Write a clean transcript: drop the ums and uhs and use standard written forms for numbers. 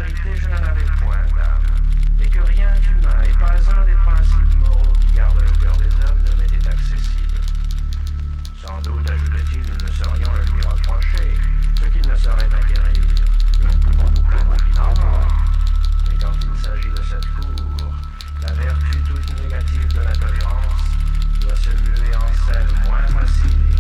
vérité, je n'en avais point d'âme, et que rien d'humain et pas un des principes moraux qui gardent le cœur des hommes ne m'était accessible. Sans doute, ajoutait-il, nous ne saurions le lui reprocher, ce qu'il ne saurait acquérir. Nous pouvons nous plaindre qu'il en mort. Mais quand il s'agit de cette cour, la vertu toute négative de la tolérance doit se muer en celle moins facile